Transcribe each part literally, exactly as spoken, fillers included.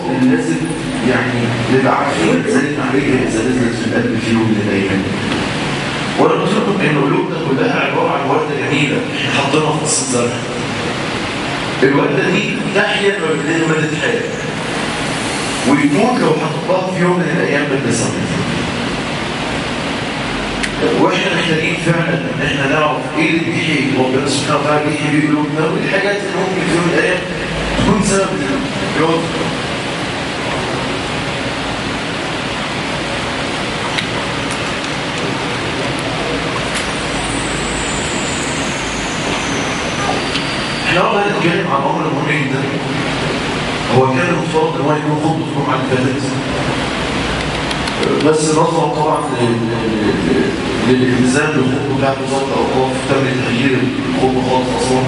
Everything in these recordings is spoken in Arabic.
اللي لازم يعني نبقى عارفين ازاي نعالجها اذا نزلت في القلب في يوم من الايام. وانا قلت لكم ان قلوبنا كلها عباره عن ورده جميله احنا حاطينها في نص الزرع. الورده دي تحيا ما بين مدى حياه ويموت لو حطها في يوم من الايام بالنسبه. واحنا محتاجين فعلا ان احنا نعرف ايه اللي بيحيي ربنا سبحانه وتعالى بيحيي بيه قلوبنا، والحاجات اللي ممكن في يوم من الايام تكون سبب اليوم. احنا والله هنتكلم عن امر مهم جدا. هو كان المفترض ان هو يكون خطوه الجمعه اللي فاتت، بس نظرا طبعا للالتزام بالخطوه بتاعت وزاره الاوقاف تم تغيير الخطوه خالص اصلا.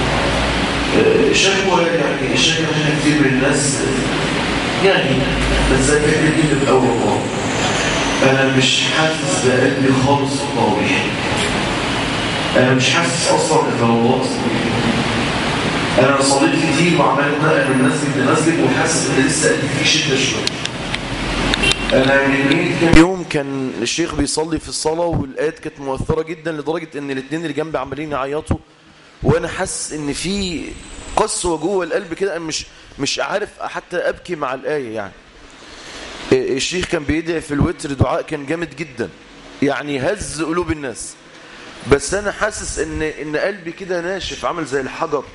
شكوى يعني الشكوى عشان كتير من الناس يعني بس زي فكره جدا في الاول والله انا مش حاسس بقلبي خالص في التراويح. انا مش حاسس اصلا ان الله اصلا. انا صليت كتير وعمال اتنقل من مسجد لمسجد وحاسس ان لسه قلبي فيه شده شويه. انا من كام يوم كان الشيخ بيصلي في الصلاه والايات كانت مؤثره جدا لدرجه ان الاثنين اللي جنبي عمالين يعيطوا، وانا حاسس ان في قسوه جوه القلب كده، انا مش مش عارف حتى ابكي مع الايه. يعني الشيخ كان بيدعي في الوتر دعاء كان جامد جدا يعني هز قلوب الناس، بس انا حاسس ان ان قلبي كده ناشف عامل زي الحجر.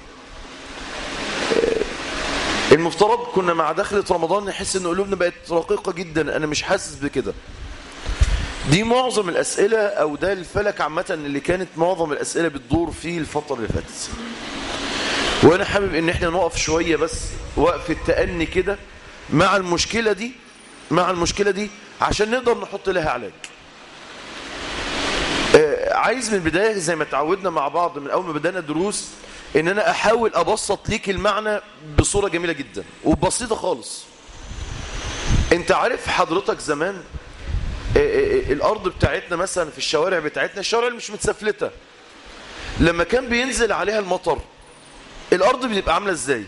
المفترض كنا مع دخلة رمضان نحس ان قلوبنا بقت رقيقة جدا، انا مش حاسس بكده. دي معظم الاسئلة او ده الفلك عامة اللي كانت معظم الاسئلة بتدور فيه الفترة اللي فاتت. وانا حابب ان احنا نقف شوية بس وقف التأني كده مع المشكلة دي مع المشكلة دي عشان نقدر نحط لها علاج. آه عايز من البداية زي ما تعودنا مع بعض من اول ما بدأنا دروس ان انا احاول ابسط ليك المعنى بصورة جميلة جدا وبسيطة خالص. انت عارف حضرتك زمان الارض بتاعتنا مثلا في الشوارع بتاعتنا، الشوارع اللي مش متسفلتة، لما كان بينزل عليها المطر الارض بتبقى عاملة ازاي؟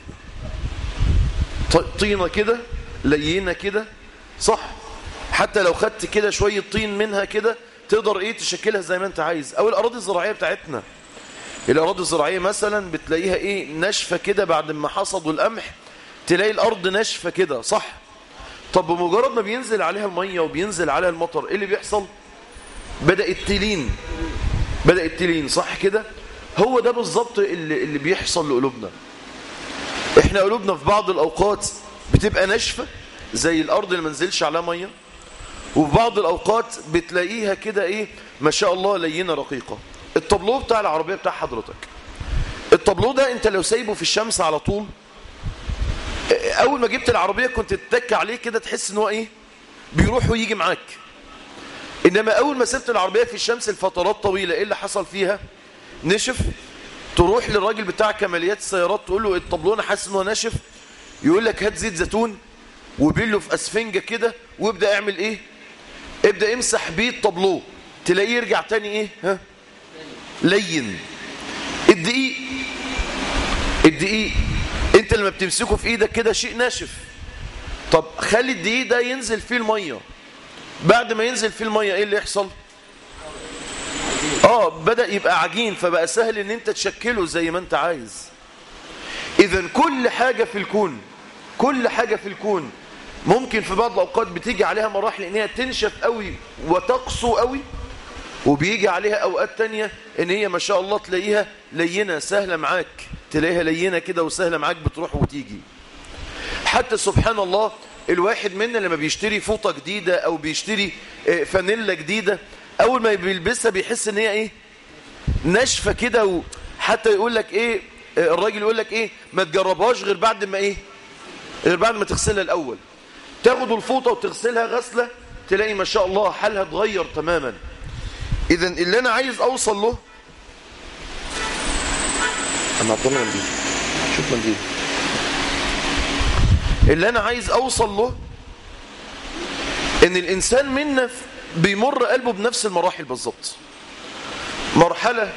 طينة كده لينة كده صح؟ حتى لو خدت كده شوية طين منها كده تقدر ايه تشكلها زي ما انت عايز. او الاراضي الزراعية بتاعتنا، الأراضي الزراعية مثلا بتلاقيها إيه ناشفة كده بعد ما حصدوا القمح تلاقي الأرض ناشفة كده صح؟ طب بمجرد ما بينزل عليها المية وبينزل عليها المطر إيه اللي بيحصل؟ بدأت تلين بدأت تلين صح كده؟ هو ده بالظبط اللي, اللي بيحصل لقلوبنا. إحنا قلوبنا في بعض الأوقات بتبقى ناشفة زي الأرض اللي منزلش عليها مية، وفي بعض الأوقات بتلاقيها كده إيه ما شاء الله لينة رقيقة. الطابلو بتاع العربية بتاع حضرتك، الطابلو ده انت لو سايبه في الشمس على طول اول ما جبت العربية كنت تتك عليه كده تحس ان هو ايه بيروح ويجي معاك. انما اول ما سبت العربية في الشمس لفترات طويلة ايه اللي حصل فيها؟ نشف. تروح للراجل بتاع كماليات السيارات تقول له الطابلو انا حاسس ان هو ناشف، يقول لك هات زيت زيتون وبيله في اسفنجة كده وابدأ اعمل ايه؟ ابدأ امسح بيه الطابلو تلاقيه يرجع تاني ايه؟ ها؟ لين. الدقيق الدقيق انت لما بتمسكه في ايدك كده شيء ناشف. طب خلي الدقيق ده ينزل فيه المية، بعد ما ينزل فيه المية ايه اللي يحصل؟ اه بدأ يبقى عجين فبقى سهل ان انت تشكله زي ما انت عايز. اذا كل حاجة في الكون كل حاجة في الكون ممكن في بعض الاوقات بتيجي عليها مراحل ان هي تنشف قوي وتقسو قوي، وبيجي عليها اوقات تانية ان هي ما شاء الله تلاقيها لينة سهلة معاك، تلاقيها لينة كده وسهلة معاك بتروح وتيجي. حتى سبحان الله الواحد منا لما بيشتري فوطة جديدة او بيشتري فانيلا جديدة اول ما بيلبسها بيحس ان هي ايه ناشفة كده، وحتى يقول لك ايه الراجل يقول لك ايه ما تجربهاش غير بعد ما ايه غير بعد ما تغسلها الاول. تاخد الفوطة وتغسلها غسلة تلاقي ما شاء الله حالها اتغير تماما. إذا اللي أنا عايز أوصل له أنا أعطينا منديل شوف منديل اللي أنا عايز أوصل له إن الإنسان منا بيمر قلبه بنفس المراحل بالظبط. مرحلة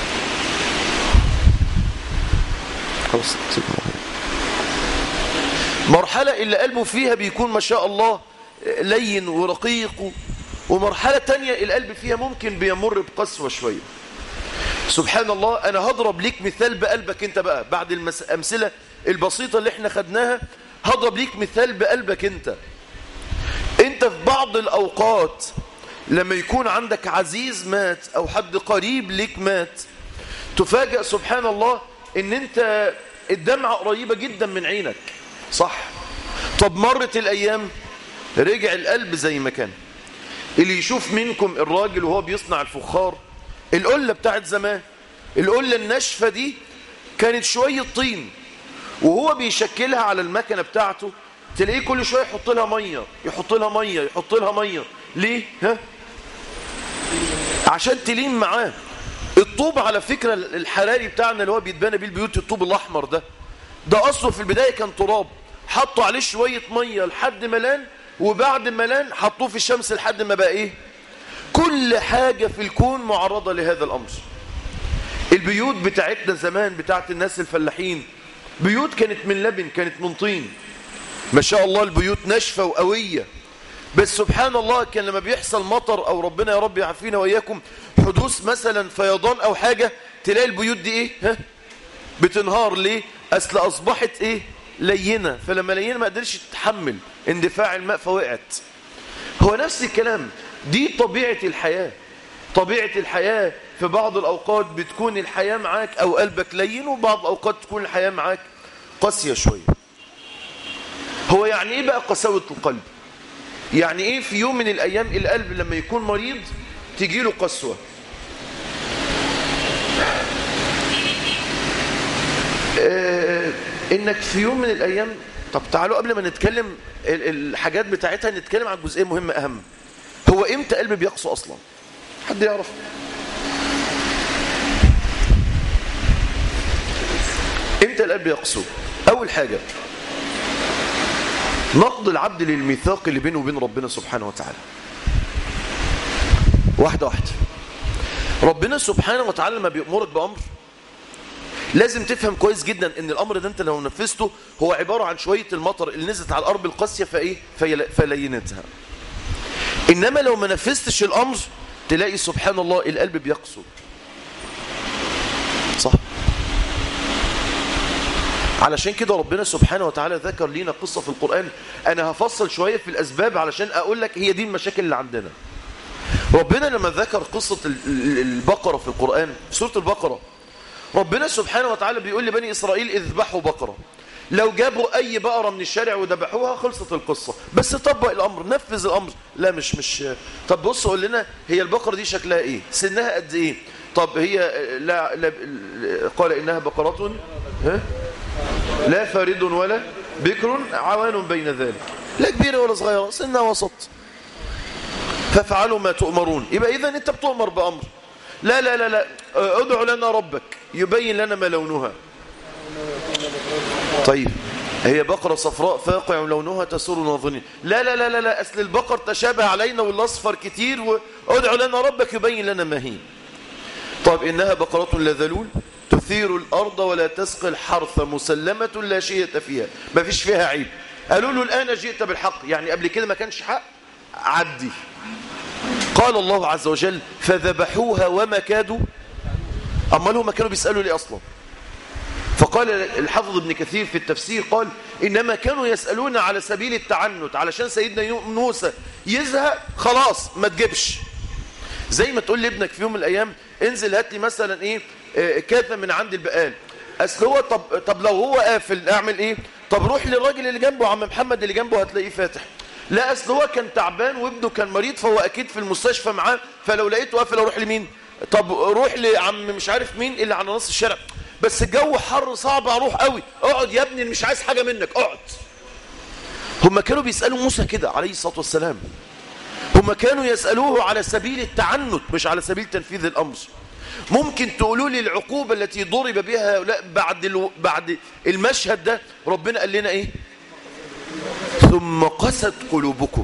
خلاص مرحلة اللي قلبه فيها بيكون ما شاء الله لين ورقيق، ومرحلة تانية القلب فيها ممكن بيمر بقسوة شوية. سبحان الله. أنا هضرب ليك مثال بقلبك أنت بقى بعد الأمثلة البسيطة اللي احنا خدناها. هضرب ليك مثال بقلبك أنت. أنت في بعض الأوقات لما يكون عندك عزيز مات أو حد قريب ليك مات، تفاجأ سبحان الله ان انت الدمعة قريبة جدا من عينك، صح؟ طب مرت الايام رجع القلب زي ما كان. اللي يشوف منكم الراجل وهو بيصنع الفخار، القلة بتاعت زمان، القلة الناشفة دي كانت شوية طين، وهو بيشكلها على المكنة بتاعته تلاقيه كل شوية يحط لها مية يحط لها مية يحط لها مية. ليه؟ ها؟ عشان تلين معاه. الطوب على فكرة الحراري بتاعنا اللي هو بيتبنى بيه البيوت، الطوب الأحمر ده ده أصله في البداية كان تراب، حطوا عليه شوية مية لحد ما لان، وبعد ما لان حطوه في الشمس لحد ما بقى إيه؟ كل حاجة في الكون معرضة لهذا الأمر. البيوت بتاعتنا زمان بتاعت الناس الفلاحين بيوت كانت من لبن، كانت من طين، ما شاء الله البيوت ناشفة وقوية. بس سبحان الله كان لما بيحصل مطر أو ربنا يا رب يعافينا وإياكم حدوث مثلا فيضان أو حاجة، تلاقي البيوت دي إيه؟ ها؟ بتنهار. ليه؟ أصل أصبحت إيه؟ لينة، فلما لينة ما قدرش تتحمل اندفاع الماء فوقعت. هو نفس الكلام، دي طبيعة الحياة. طبيعة الحياة في بعض الأوقات بتكون الحياة معاك أو قلبك لين، وبعض الأوقات تكون الحياة معاك قاسية شوية. هو يعني إيه بقى قساوة القلب؟ يعني إيه في يوم من الأيام القلب لما يكون مريض تجيله قسوة؟ آه إنك في يوم من الأيام، طب تعالوا قبل ما نتكلم الحاجات بتاعتها نتكلم عن جزئية مهمة أهم. هو إمتى قلب بيقسو أصلا؟ حد يعرف؟ إمتى القلب يقسو؟ أول حاجة نقض العبد للميثاق اللي بينه وبين ربنا سبحانه وتعالى. واحدة واحدة. ربنا سبحانه وتعالى لما بيأمرك بأمر لازم تفهم كويس جدا ان الأمر ده انت لو نفذته هو عبارة عن شوية المطر اللي نزلت على الأرض القاسية فإيه؟ فلينتها. إنما لو ما نفذتش الأمر تلاقي سبحان الله القلب بيقسو، صح؟ علشان كده ربنا سبحانه وتعالى ذكر لنا قصة في القرآن. أنا هفصل شوية في الأسباب علشان أقول لك هي دي المشاكل اللي عندنا. ربنا لما ذكر قصة البقرة في القرآن في سورة البقرة، ربنا سبحانه وتعالى بيقول لبني إسرائيل اذبحوا بقرة. لو جابوا أي بقرة من الشارع وذبحوها خلصت القصة. بس طبق الأمر، نفذ الأمر. لا مش مش طب بص قول لنا هي البقرة دي شكلها إيه؟ سنها قد إيه؟ طب هي لا, لا قال إنها بقرة ها؟ لا فارد ولا بكر عوان بين ذلك، لا كبيرة ولا صغيرة، سنها وسط، فافعلوا ما تؤمرون. يبقى إذن أنت بتؤمر بأمر. لا لا لا لا ادعو لنا ربك يبين لنا ما لونها. طيب هي بقرة صفراء فاقع لونها تسر ناظرين. لا لا لا لا لا أصل البقر تشابه علينا والأصفر كتير، وادعو لنا ربك يبين لنا ما هي. طيب إنها بقرة لا ذلول تثير الأرض ولا تسقي الحرث مسلمة لا شيء فيها، ما فيش فيها عيب. قالوا له الآن جئت بالحق، يعني قبل كده ما كانش حق، عدي. قال الله عز وجل فذبحوها وما كادوا. أما لهم ما كانوا بيسألوا لي أصلا. فقال الحافظ ابن كثير في التفسير قال إنما كانوا يسألون على سبيل التعنت، علشان سيدنا موسى يزهق خلاص ما تجيبش. زي ما تقول لابنك في يوم من الأيام انزل هات لي مثلا إيه كاثة من عند البقال. أصل هو طب, طب لو هو قافل أعمل إيه؟ طب روح للراجل اللي جنبه عم محمد اللي جنبه هتلاقيه فاتح. لا أصل هو كان تعبان وابنه كان مريض فهو أكيد في المستشفى معاه، فلو لقيته قافل أروح لمين؟ طب روح لعم مش عارف مين اللي على نص الشارع. بس الجو حر صعب اروح قوي. اقعد يا ابني مش عايز حاجة منك اقعد. هم كانوا بيسألوا موسى كده عليه الصلاة والسلام. هم كانوا يسألوه على سبيل التعنت مش على سبيل تنفيذ الأمر. ممكن تقولوا لي العقوبة التي ضرب بها هؤلاء بعد الو... بعد المشهد ده ربنا قال لنا ايه؟ ثم قست قلوبكم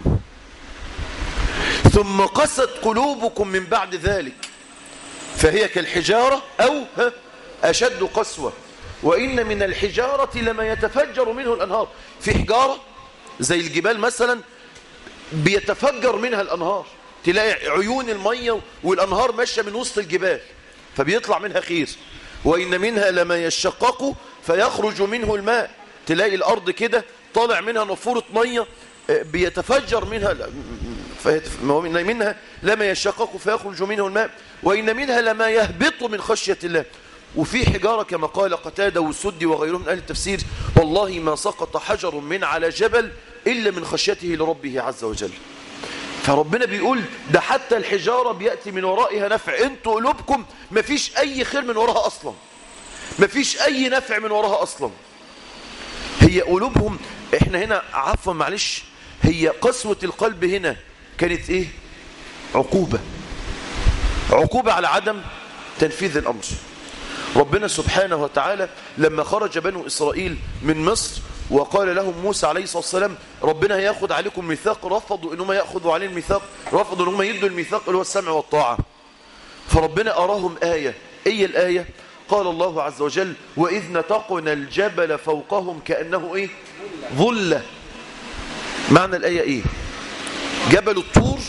ثم قست قلوبكم من بعد ذلك فهي كالحجارة أو ها أشد قسوة. وإن من الحجارة لما يتفجر منه الأنهار. في حجارة زي الجبال مثلا بيتفجر منها الأنهار، تلاقي عيون المية والأنهار ماشية من وسط الجبال فبيطلع منها خير. وإن منها لما يشقق فيخرج منه الماء، تلاقي الأرض كده طالع منها نافورة مية بيتفجر منها، وإن منها لما يشقق فيخرج منه الماء وإن منها لما يهبط من خشية الله. وفي حجارة كما قال قتادة والسدي وغيرهم من أهل التفسير والله ما سقط حجر من على جبل إلا من خشيته لربه عز وجل. فربنا بيقول ده حتى الحجارة بيأتي من ورائها نفع. انتوا قلوبكم مفيش أي خير من وراها أصلا، مفيش أي نفع من وراها أصلا. هي قلوبهم، احنا هنا عفوا معلش، هي قسوة القلب هنا كانت ايه؟ عقوبة، عقوبة على عدم تنفيذ الأمر. ربنا سبحانه وتعالى لما خرج بنو إسرائيل من مصر وقال لهم موسى عليه الصلاة والسلام ربنا هياخد عليكم ميثاق، رفضوا انهم يأخذوا عليه الميثاق، رفضوا انهم يدوا الميثاق اللي هو السمع والطاعة. فربنا أراهم آية. ايه الآية؟ قال الله عز وجل وإذ نتقنا الجبل فوقهم كأنه ايه؟ ظلة. معنى الآية ايه؟ جبل الطور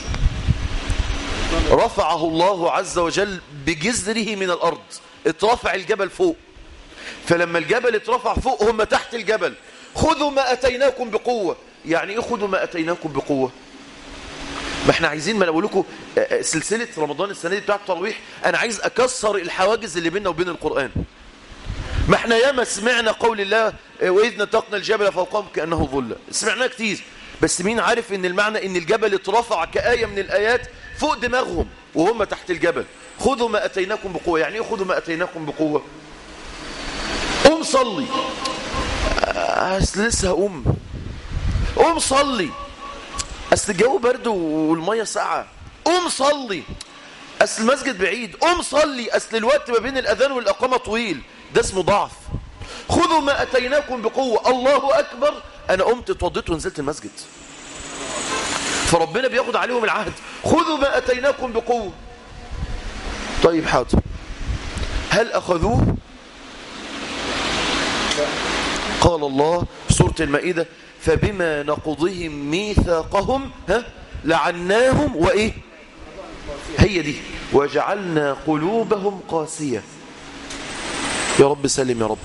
رفعه الله عز وجل بجزره من الأرض، اترفع الجبل فوق. فلما الجبل اترفع فوق هم تحت الجبل. خذوا ما أتيناكم بقوة. يعني ايه خذوا ما أتيناكم بقوة؟ ما احنا عايزين، ما انا بقول لكم سلسلة رمضان السنة دي بتاعت التراويح انا عايز اكسر الحواجز اللي بيننا وبين القرآن. ما احنا ياما سمعنا قول الله وإذ نتقنا الجبل فوقهم كأنه ظلة، سمعناه كتير، بس مين عارف ان المعنى ان الجبل اترفع كآية من الآيات فوق دماغهم وهم تحت الجبل. خذوا ما أتيناكم بقوة. يعني ايه خذوا ما أتيناكم بقوة؟ قوم صلي. أصل لسه هقوم. قوم صلي. أصل الجو برد والمية ساقعة. قوم صلي. أصل المسجد بعيد. قوم صلي. أصل الوقت ما بين الأذان والإقامة طويل. ده اسمه ضعف. خذوا ما أتيناكم بقوة. الله أكبر. أنا قمت اتوضيت ونزلت المسجد. فربنا بياخد عليهم العهد. خذوا ما أتيناكم بقوة. طيب حاضر. هل أخذوه؟ قال الله في سورة المائدة فبما نقضهم ميثاقهم ها لعناهم وإيه؟ هي دي وجعلنا قلوبهم قاسية. يا رب سلم يا رب.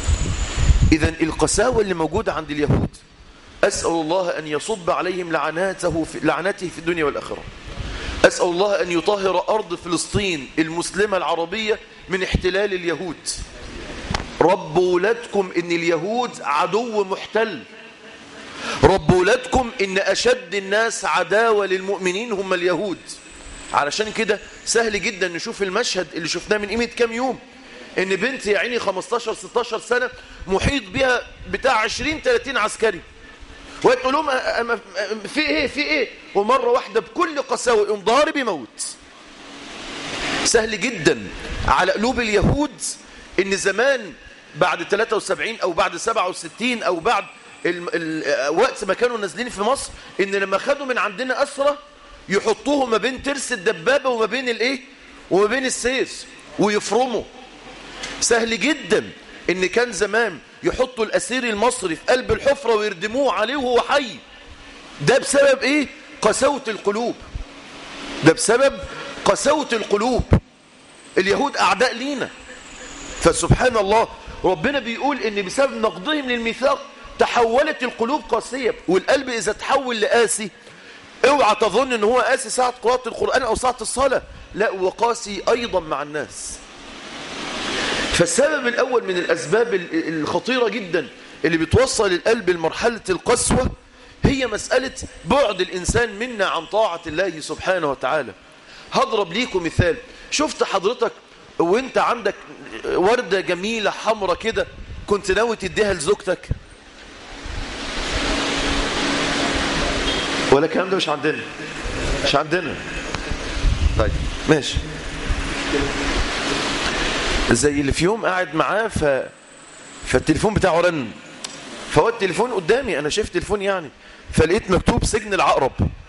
إذن القساوة اللي موجودة عند اليهود أسأل الله أن يصب عليهم لعناته في لعنته في الدنيا والآخرة. أسأل الله أن يطهر أرض فلسطين المسلمة العربية من احتلال اليهود. رب ولادكم إن اليهود عدو محتل. رب ولادكم إن أشد الناس عداوة للمؤمنين هم اليهود. علشان كده سهل جدا نشوف المشهد اللي شفناه من قيمة كام يوم، إن بنت يا عيني خمستاشر ستاشر سنة محيط بها بتاع عشرين تلاتين عسكري، وتقول لهم في ايه في ايه، ومرة واحدة بكل قساوة يقوم ضارب يموت. سهل جدا على قلوب اليهود ان زمان بعد تلاتة وسبعين او بعد سبعة وستين او بعد وقت ما كانوا نازلين في مصر، ان لما خدوا من عندنا أسرة يحطوه ما بين ترس الدبابة وما بين الايه وما بين السيس ويفرموا. سهل جدا ان كان زمان يحطوا الأسير المصري في قلب الحفرة ويردموه عليه وهو حي. ده بسبب ايه؟ قساوة القلوب. ده بسبب قساوة القلوب. اليهود أعداء لينا. فسبحان الله ربنا بيقول ان بسبب نقضهم للميثاق تحولت القلوب قاسية. والقلب إذا تحول لقاسي اوعى تظن ان هو قاسي ساعة قراءة القرآن او ساعة الصلاة، لا وقاسي ايضا مع الناس. فالسبب الأول من الأسباب الخطيرة جدا اللي بتوصل القلب لمرحلة القسوة هي مسألة بعد الإنسان منا عن طاعة الله سبحانه وتعالى. هضرب ليكم مثال. شفت حضرتك وانت عندك وردة جميلة حمرة كده كنت ناوي تديها لزوجتك؟ ولا الكلام ده مش عندنا؟ مش عندنا. طيب ماشي. زي اللي في يوم قاعد معاه ف... فالتليفون بتاعه رن، فهو التليفون قدامي انا شفت تليفون يعني، فلقيت مكتوب سجن العقرب.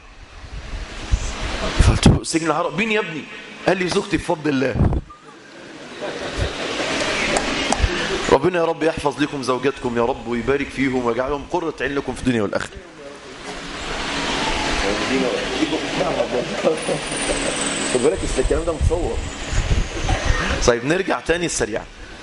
فقلت له سجن العقرب مين يا ابني؟ قال لي زوجتي بفضل الله. ربنا يا رب يحفظ لكم زوجاتكم يا رب ويبارك فيهم ويجعلهم قرة عين لكم في الدنيا والآخرة. خد بالك الكلام ده متصور. طيب نرجع تاني السريع.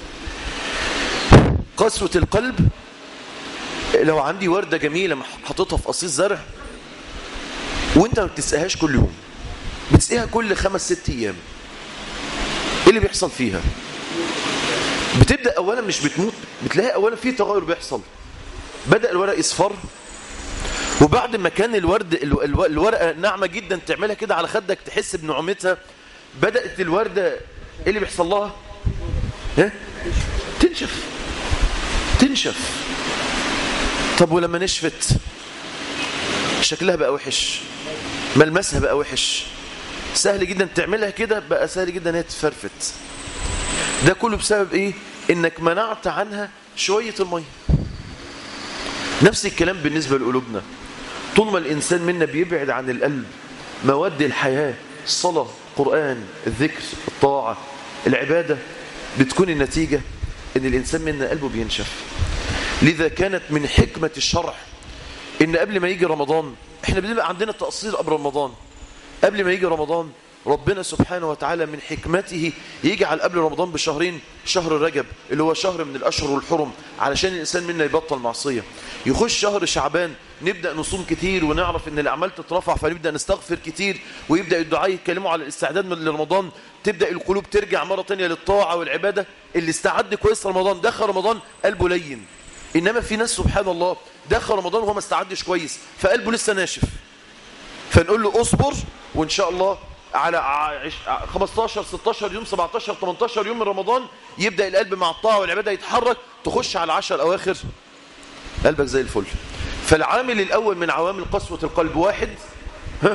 قسوة القلب، لو عندي وردة جميلة حطيتها في قصيص زرع وانت ما بتسقيهاش كل يوم، بتسقيها كل خمس ست ايام، ايه اللي بيحصل فيها؟ بتبدأ اولا مش بتموت، بتلاقي اولا في تغير بيحصل. بدأ الورق يصفر، وبعد ما كان الورد الورقة ناعمة جدا تعملها كده على خدك تحس بنعومتها، بدأت الوردة ايه اللي بيحصل لها؟ ها؟ تنشف تنشف. طب ولما نشفت شكلها بقى وحش، ملمسها بقى وحش، سهل جدا تعملها كده، بقى سهل جدا انها تفرفت. ده كله بسبب ايه؟ انك منعت عنها شوية المية. نفس الكلام بالنسبة لقلوبنا. طول ما الانسان منا بيبعد عن القلب مواد الحياة، الصلاة، القرآن، الذكر، الطاعة، العبادة، بتكون النتيجة ان الانسان منا قلبه بينشف. لذا كانت من حكمة الشرع ان قبل ما يجي رمضان، احنا بنبقى عندنا تقصير قبل رمضان، قبل ما يجي رمضان ربنا سبحانه وتعالى من حكمته يجعل قبل رمضان بشهرين شهر رجب اللي هو شهر من الأشهر الحرم علشان الإنسان منا يبطل معصية. يخش شهر شعبان نبدأ نصوم كتير ونعرف ان الأعمال تترفع فنبدأ نستغفر كتير، ويبدأ الدعاء يتكلموا على الاستعداد من لرمضان، تبدأ القلوب ترجع مرة تانية للطاعة والعبادة. اللي استعد كويس رمضان دخل رمضان قلبه لين. إنما في ناس سبحان الله دخل رمضان وهو ما استعدش كويس فقلبه لسه ناشف، فنقول له اصبر وإن شاء الله على خمستاشر ستاشر يوم سبعتاشر تمنتاشر يوم من رمضان يبدأ القلب مع الطاعة والعبادة يتحرك، تخش على العشر أواخر قلبك زي الفل. فالعامل الأول من عوامل قسوة القلب واحد، ها؟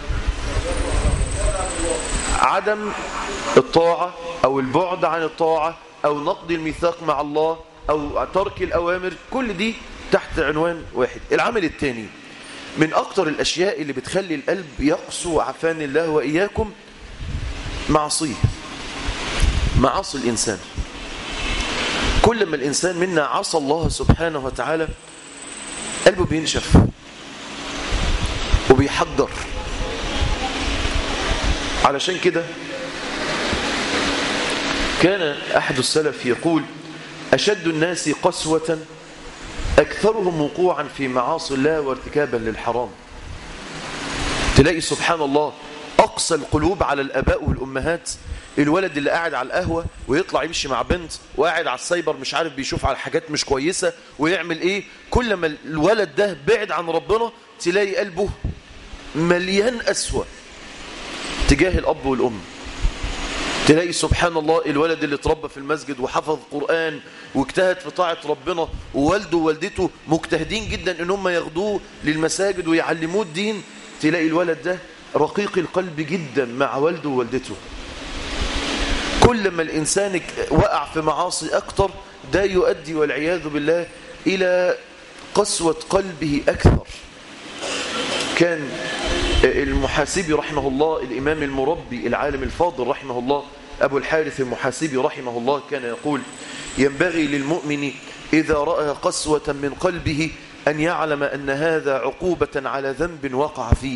عدم الطاعة أو البعد عن الطاعة أو نقض الميثاق مع الله أو ترك الأوامر، كل دي تحت عنوان واحد. العامل الثاني من أكتر الأشياء اللي بتخلي القلب يقسو عفان الله وإياكم معصيه، معاصي الإنسان. كل ما الإنسان منا عصى الله سبحانه وتعالى قلبه بينشف وبيحجر. علشان كده كان أحد السلف يقول أشد الناس قسوة أكثرهم وقوعا في معاصي الله وارتكابا للحرام. تلاقي سبحان الله أقسى القلوب على الآباء والأمهات الولد اللي قاعد على القهوة ويطلع يمشي مع بنت، وقاعد على السايبر مش عارف بيشوف على حاجات مش كويسة ويعمل إيه. كل ما الولد ده بعد عن ربنا تلاقي قلبه مليان أسوأ تجاه الأب والأم. تلاقي سبحان الله الولد اللي اتربى في المسجد وحفظ قرآن واجتهد في طاعة ربنا ووالده ووالدته مجتهدين جدا ان هم ياخدوه للمساجد ويعلموه الدين، تلاقي الولد ده رقيق القلب جدا مع والده ووالدته. كل ما الإنسان وقع في معاصي أكتر ده يؤدي والعياذ بالله إلى قسوة قلبه أكثر. كان المحاسبي رحمه الله، الإمام المربي العالم الفاضل رحمه الله، أبو الحارث المحاسبي رحمه الله، كان يقول ينبغي للمؤمن إذا رأى قسوة من قلبه أن يعلم أن هذا عقوبة على ذنب وقع فيه.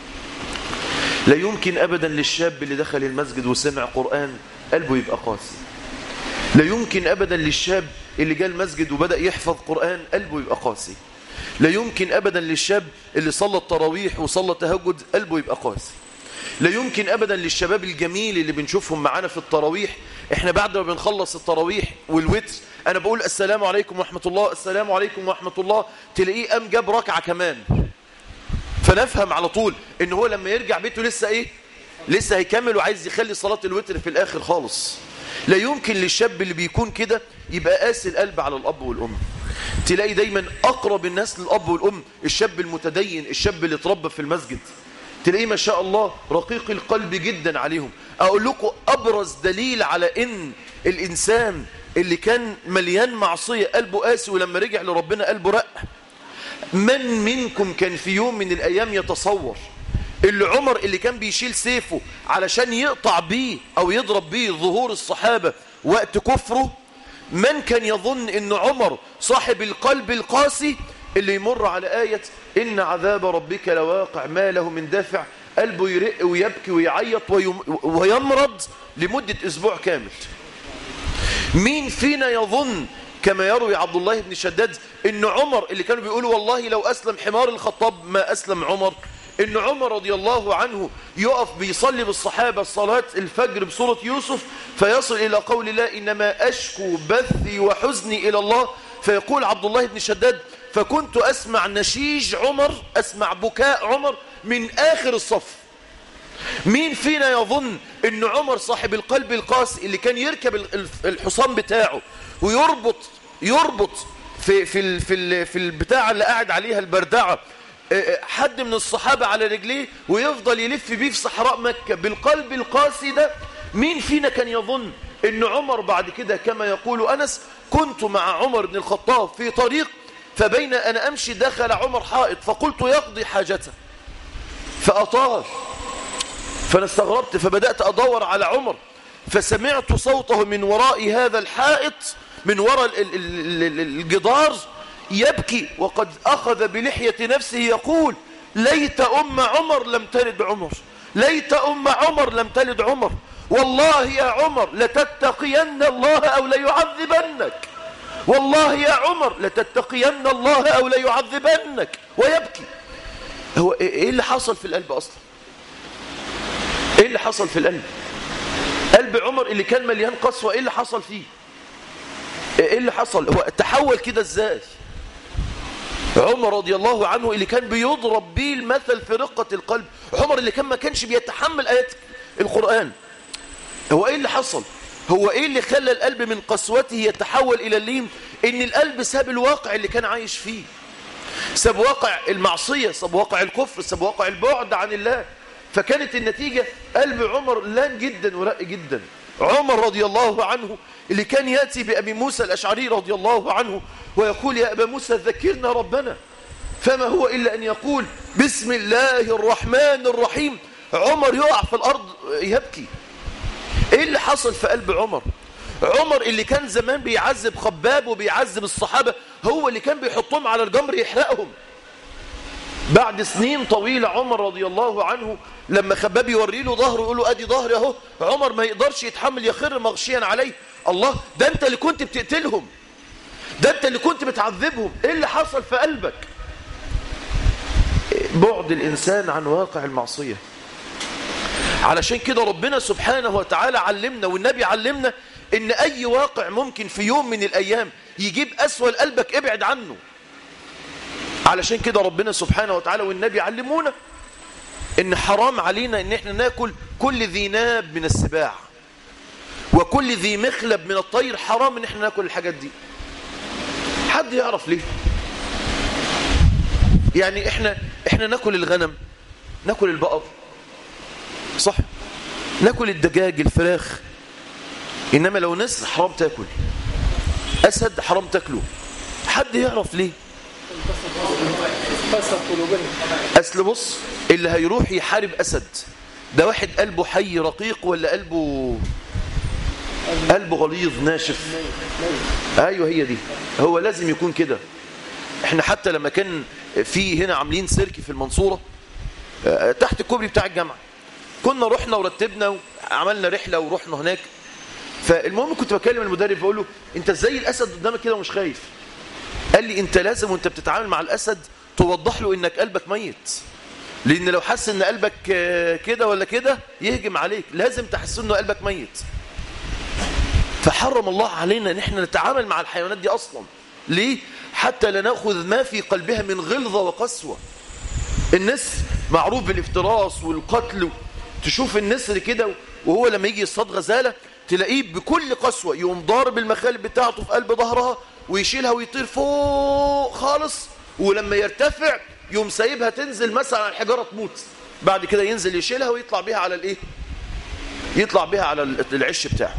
لا يمكن أبدا للشاب اللي دخل المسجد وسمع قرآن قلبه يبقى قاسي. لا يمكن أبدا للشاب اللي جاء المسجد وبدأ يحفظ قرآن قلبه يبقى قاسي. لا يمكن أبدا للشاب اللي صلى التراويح وصلى تهجد قلبه يبقى قاسي. لا يمكن أبدا للشباب الجميل اللي بنشوفهم معانا في التراويح، احنا بعد ما بنخلص التراويح والوتر أنا بقول السلام عليكم ورحمة الله السلام عليكم ورحمة الله، تلاقيه قام جاب ركعة كمان. فنفهم على طول ان هو لما يرجع بيته لسه ايه؟ لسه هيكمل وعايز يخلي صلاة الوتر في الآخر خالص. لا يمكن للشاب اللي بيكون كده يبقى قاسي القلب على الأب والأم. تلاقي دايما أقرب الناس للأب والأم الشاب المتدين، الشاب اللي اتربى في المسجد، تلاقيه ما شاء الله رقيق القلب جدا عليهم. أقول لكم أبرز دليل على إن الإنسان اللي كان مليان معصية قلبه قاسي ولما رجع لربنا قلبه رق. من منكم كان في يوم من الأيام يتصور اللي عمر اللي كان بيشيل سيفه علشان يقطع بيه أو يضرب بيه ظهور الصحابة وقت كفره، من كان يظن ان عمر صاحب القلب القاسي اللي يمر على آية إن عذاب ربك لواقع ما له من دافع، قلبه يرق ويبكي ويعيط ويمرض لمدة أسبوع كامل؟ مين فينا يظن كما يروي عبد الله بن شداد إن عمر اللي كانوا بيقولوا والله لو أسلم حمار الخطاب ما أسلم عمر، إن عمر رضي الله عنه يقف بيصلي بالصحابة صلاة الفجر بسورة يوسف فيصل إلى قول الله إنما أشكو بثي وحزني إلى الله، فيقول عبد الله بن شداد فكنت أسمع نشيج عمر، أسمع بكاء عمر من آخر الصف. مين فينا يظن أن عمر صاحب القلب القاسي اللي كان يركب الحصان بتاعه ويربط يربط في في في في البتاع اللي قاعد عليها البردعة حد من الصحابة على رجليه ويفضل يلف بيه في صحراء مكة بالقلب القاسي ده؟ مين فينا كان يظن أن عمر بعد كده كما يقول أنس كنت مع عمر بن الخطاب في طريق فبين أنا أمشي دخل عمر حائط فقلت يقضي حاجته فأطال، فأنا استغربت فبدأت أدور على عمر فسمعت صوته من وراء هذا الحائط من وراء الجدار يبكي وقد أخذ بلحية نفسه يقول ليت أم عمر لم تلد عمر، ليت أم عمر لم تلد عمر، والله يا عمر لتتقين الله أو ليعذبنك، والله يا عمر لتتقين الله أو ليعذبنك، ويبكي. هو إيه اللي حصل في القلب أصلا؟ إيه اللي حصل في القلب؟ قلب عمر اللي كان مليان قسوة إيه اللي حصل فيه؟ إيه اللي حصل؟ هو تحول كده إزاي؟ عمر رضي الله عنه اللي كان بيضرب بيه المثل في رقة القلب، عمر اللي كان ما كانش بيتحمل آيات القرآن، هو إيه اللي حصل؟ هو إيه اللي خلى القلب من قسوته يتحول إلى اللين؟ إن القلب ساب الواقع اللي كان عايش فيه، ساب واقع المعصية، ساب واقع الكفر، ساب واقع البعد عن الله، فكانت النتيجة قلب عمر لان جدا ورق جدا. عمر رضي الله عنه اللي كان يأتي بأبي موسى الأشعري رضي الله عنه ويقول يا أبا موسى ذكرنا ربنا، فما هو إلا أن يقول بسم الله الرحمن الرحيم، عمر يقع في الأرض يبكي. إيه اللي حصل في قلب عمر؟ عمر اللي كان زمان بيعذب خباب وبيعذب الصحابة هو اللي كان بيحطهم على الجمر يحرقهم. بعد سنين طويلة عمر رضي الله عنه لما خباب يوري له ظهره يقول له ادي ظهري اهو، عمر ما يقدرش يتحمل يخر مغشيا عليه، الله ده انت اللي كنت بتقتلهم، ده انت اللي كنت بتعذبهم، ايه اللي حصل في قلبك؟ بعد الانسان عن واقع المعصية. علشان كده ربنا سبحانه وتعالى علمنا والنبي علمنا ان اي واقع ممكن في يوم من الايام يجيب اسوأ لقلبك ابعد عنه. علشان كده ربنا سبحانه وتعالى والنبي علمونا ان حرام علينا ان احنا ناكل كل ذي ناب من السباع وكل ذي مخلب من الطير، حرام ان احنا ناكل الحاجات دي. حد يعرف ليه؟ يعني احنا احنا ناكل الغنم، ناكل البقر، صح، ناكل الدجاج الفراخ، انما لو نسر حرام تاكل، اسد حرام تاكله. حد يعرف ليه؟ أصل بص اللي هيروح يحارب أسد ده واحد قلبه حي رقيق ولا قلبه قلبه غليظ ناشف؟ أيوة هي دي، هو لازم يكون كده. احنا حتى لما كان في هنا عاملين سيركي في المنصورة تحت الكوبري بتاع الجامعة، كنا رحنا ورتبنا وعملنا رحلة ورحنا هناك، فالمهم كنت بكلم المدرب بقول له انت ازاي الأسد قدامك كده ومش خايف؟ قال لي انت لازم وانت بتتعامل مع الأسد توضح له انك قلبك ميت، لان لو حس ان قلبك كده ولا كده يهجم عليك، لازم تحس انه قلبك ميت. فحرم الله علينا ان احنا نتعامل مع الحيوانات دي اصلا. ليه؟ حتى لا ناخذ ما في قلبها من غلظة وقسوة. النسر معروف بالافتراس والقتل، تشوف النسر كده وهو لما يجي يصطاد غزالة تلاقيه بكل قسوة يقوم ضارب المخالب بتاعته في قلب ظهرها ويشيلها ويطير فوق خالص، ولما يرتفع يوم سايبها تنزل مثلا على الحجارة تموت، بعد كده ينزل يشيلها ويطلع بيها على الايه؟ يطلع بيها على العش بتاعه.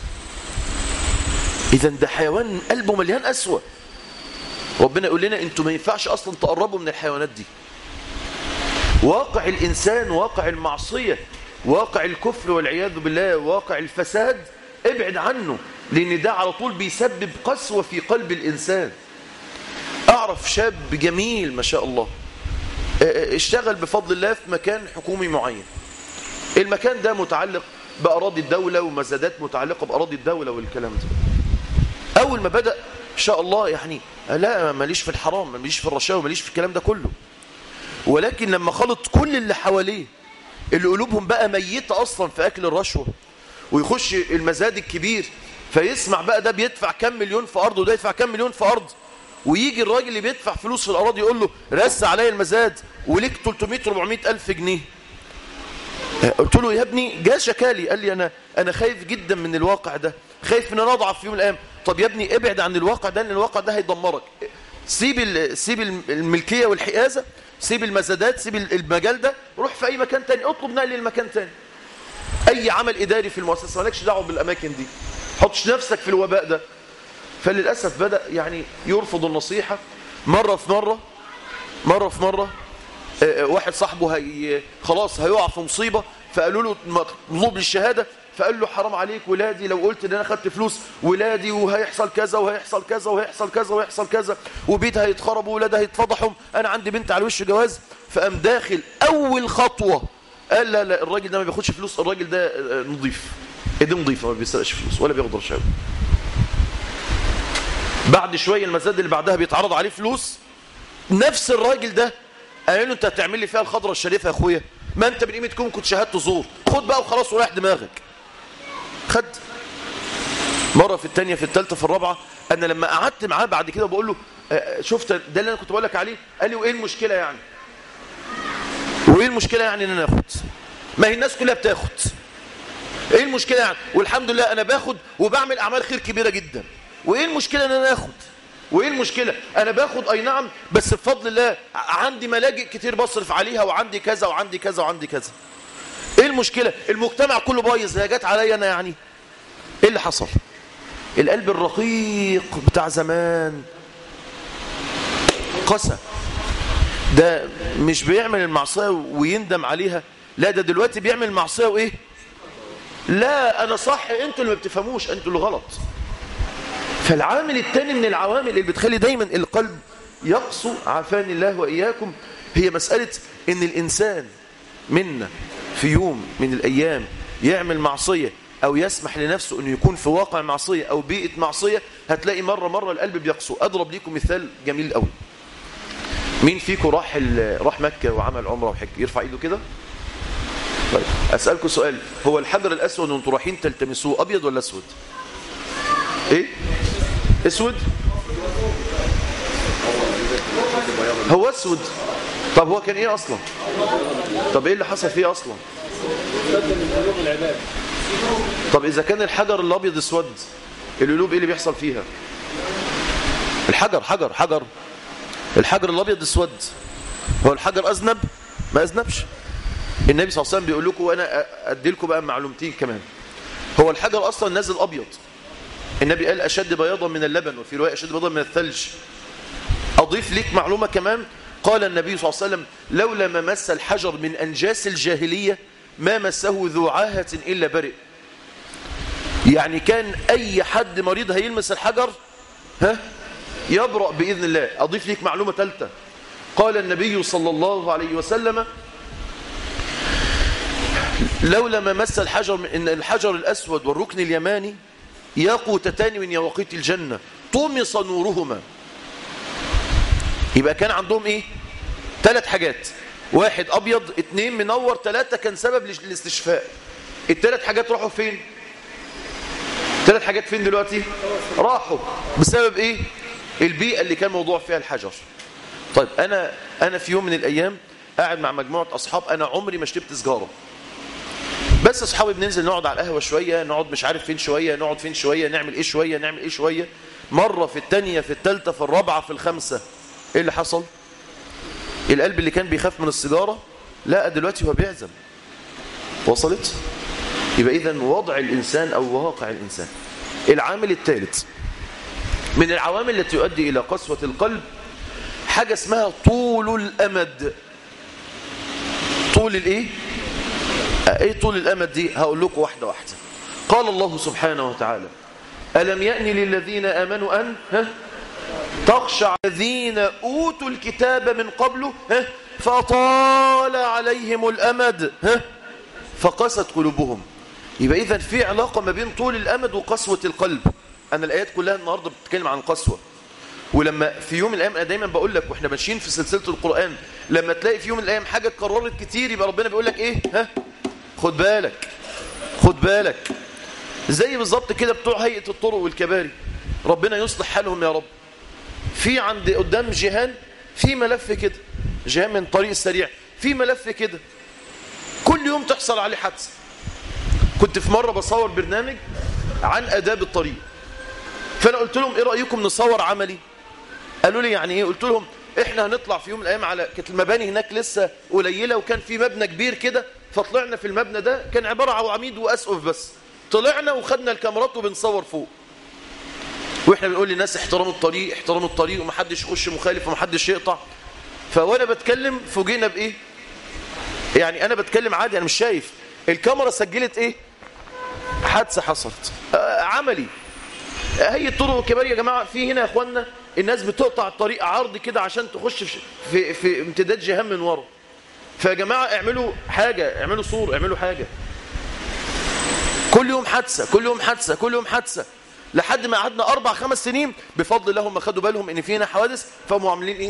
اذا ده حيوان قلبه مليان قسوة. ربنا يقول لنا انتوا ما ينفعش اصلا تقربوا من الحيوانات دي. واقع الانسان، واقع المعصية، واقع الكفر والعياذ بالله، واقع الفساد، ابعد عنه، لأن ده على طول بيسبب قسوة في قلب الإنسان. أعرف شاب جميل ما شاء الله اشتغل بفضل الله في مكان حكومي معين. المكان ده متعلق بأراضي الدولة ومزادات متعلقة بأراضي الدولة والكلام ده. أول ما بدأ إن شاء الله يعني لا ماليش في الحرام، ماليش في الرشاوى، ماليش في الكلام ده كله. ولكن لما خلط كل اللي حواليه اللي قلوبهم بقى ميتة أصلا في أكل الرشوة، ويخش المزاد الكبير فيسمع بقى ده بيدفع كم مليون في أرض وده يدفع كم مليون في أرض، ويجي الراجل اللي بيدفع فلوس في الأراضي يقول له رس عليا المزاد وليك ثلاثمائة أربعمائة ألف جنيه. قلت له يا ابني جاء شكالي قال لي أنا أنا خايف جدا من الواقع ده، خايف ان انا اضعف في يوم من الايام. طب يا ابني ابعد عن الواقع ده، لان الواقع ده هيدمرك. سيب سيب الملكيه والحيازه، سيب المزادات، سيب المجال ده، روح في اي مكان تاني، اطلب نقل لمكان تاني، اي عمل اداري في المؤسسه، مالكش دعوه بالاماكن دي، حطش نفسك في الوباء ده. فللاسف بدا يعني يرفض النصيحه. مره في مره مره في مره واحد صاحبه هي خلاص هيقع في مصيبه، فقالوا له مطلوب للشهاده، فقال له حرام عليك ولادي، لو قلت ان انا خدت فلوس ولادي وهيحصل كذا وهيحصل كذا وهيحصل كذا وهيحصل كذا وبيتها هيتخرب وولادها هيتفضحوا، انا عندي بنت على وش جواز. فقام داخل اول خطوه قال لا لا الراجل ده ما بياخدش فلوس، الراجل ده نظيف، ايديه نظيفه، ما بيسرقش فلوس ولا بياخد رشاوى. بعد شويه المزاد اللي بعدها بيتعرض عليه فلوس، نفس الراجل ده قال له انت هتعمل لي فيها الخضره الشريفه يا اخويا، ما انت من قيمه كوم كنت شهادته زور، خد بقى وخلاص وريح دماغك. خد مره في الثانيه في الثالثه في الرابعه. انا لما قعدت معاه بعد كده بقول له شفت ده اللي انا كنت بقول لك عليه؟ قال لي وايه المشكله يعني؟ وايه المشكله يعني ان انا اخد؟ ما هي الناس كلها بتاخد، ايه المشكله يعني؟ والحمد لله انا باخد وبعمل اعمال خير كبيره جدا، وايه المشكله ان انا اخد؟ وايه المشكله؟ انا باخد اي نعم، بس بفضل الله عندي ملاجئ كتير بصرف عليها، وعندي كذا وعندي كذا وعندي كذا. ايه المشكله؟ المجتمع كله بايظ، هي جت عليا انا يعني؟ ايه اللي حصل؟ القلب الرقيق بتاع زمان قسى. ده مش بيعمل المعصيه ويندم عليها، لا ده دلوقتي بيعمل معصيه وايه؟ لا انا صح، انتوا اللي ما بتفهموش، انتوا اللي غلط. فالعامل الثاني من العوامل اللي بتخلي دايما القلب يقسو، عافاني الله واياكم، هي مساله ان الانسان منا في يوم من الايام يعمل معصيه او يسمح لنفسه انه يكون في واقع معصيه او بيئه معصيه، هتلاقي مره مره القلب بيقسو. اضرب لكم مثال جميل قوي. مين فيكم راح راح مكه وعمل عمره وحج؟ يرفع ايده كده. طيب اسالكم سؤال، هو الحجر الاسود وانتم رايحين تلتمسوه ابيض ولا اسود؟ ايه اسود؟ هو اسود. طب هو كان ايه اصلا؟ طب ايه اللي حصل فيه اصلا؟ طب اذا كان الحجر الابيض اسود، القلوب ايه اللي بيحصل فيها؟ الحجر حجر حجر الحجر الابيض اسود. هو الحجر اذنب؟ ما اذنبش. النبي صلى الله عليه وسلم بيقول لكم، وانا ادي لكم بقى معلومتين كمان، هو الحجر اصلا نازل ابيض. النبي قال اشد بياضا من اللبن، وفي روايه اشد بياضا من الثلج. اضيف لك معلومه كمان، قال النبي صلى الله عليه وسلم لولا ما مس الحجر من انجاس الجاهليه ما مسه ذو عاهه الا برئ. يعني كان اي حد مريض هيلمس الحجر ها يبرأ باذن الله. اضيف لك معلومه ثالثه، قال النبي صلى الله عليه وسلم لولا ما مس الحجر، ان الحجر الاسود والركن اليماني ياقوتتان من يواقيت الجنه طمس نورهما. يبقى كان عندهم ايه؟ ثلاث حاجات، واحد ابيض، اثنين منور، ثلاثه كان سبب للاستشفاء. الثلاث حاجات راحوا فين؟ ثلاث حاجات فين دلوقتي؟ راحوا بسبب ايه؟ البيئه اللي كان موضوع فيها الحجر. طيب انا انا في يوم من الايام قاعد مع مجموعه اصحاب، انا عمري ما شربت سجاره، بس اصحابي بننزل نقعد على القهوه شويه، نقعد مش عارف فين شويه، نقعد فين شويه، نعمل ايه شويه، نعمل ايه شويه. مره في الثانيه في الثالثه في الرابعه في الخامسه، ايه اللي حصل؟ القلب اللي كان بيخاف من السيجاره لا دلوقتي هو بيعزم. وصلت؟ يبقى اذا وضع الانسان او واقع الانسان. العامل الثالث من العوامل التي تؤدي الى قسوه القلب حاجه اسمها طول الامد. طول الايه؟ ايه طول الامد دي؟ هقول لكم واحده واحده. قال قال الله سبحانه وتعالى ألم يأن للذين آمنوا أن ها تخشع الذين أوتوا الكتاب من قبله ها فطال عليهم الأمد ها فقست قلوبهم. يبقى إذن في علاقة ما بين طول الأمد وقسوة القلب. أنا الآيات كلها النهاردة بتتكلم عن القسوة، ولما في يوم من الأيام أنا دايما بقول لك وإحنا ماشيين في سلسلة القرآن لما تلاقي في يوم من الأيام حاجة اتكررت كتير يبقى ربنا بيقول لك إيه ها خد بالك خد بالك. زي بالظبط كده بتوع هيئة الطرق والكباري، ربنا يصلح حالهم يا رب. في عند قدام جيهان في ملف كده، جيهان من طريق السريع في ملف كده كل يوم تحصل عليه حادثة. كنت في مرة بصور برنامج عن آداب الطريق، فأنا قلت لهم إيه رأيكم نصور عملي؟ قالوا لي يعني إيه؟ قلت لهم إحنا هنطلع في يوم من الأيام على كانت المباني هناك لسه قليلة وكان في مبنى كبير كده، فطلعنا في المبنى ده كان عبارة عن عميد وأسقف بس، طلعنا وخدنا الكاميرات وبنصور فوق واحنا بنقول للناس احترام الطريق احترام الطريق ومحدش يخش مخالف ومحدش يقطع. فوانا بتكلم فوجئنا بايه؟ يعني انا بتكلم عادي انا مش شايف الكاميرا سجلت ايه؟ حادثه حصلت آه عملي. هي الطرق والكباري يا جماعه في هنا يا اخوانا الناس بتقطع الطريق عرض كده عشان تخش في في, في امتداد جهنم من ورا. فيا جماعه اعملوا حاجه، اعملوا صور، اعملوا حاجه. كل يوم حادثه كل يوم حادثه كل يوم حادثه لحد ما قعدنا اربع خمس سنين بفضل الله هم خدوا بالهم ان في هنا حوادث فهم عاملين ايه؟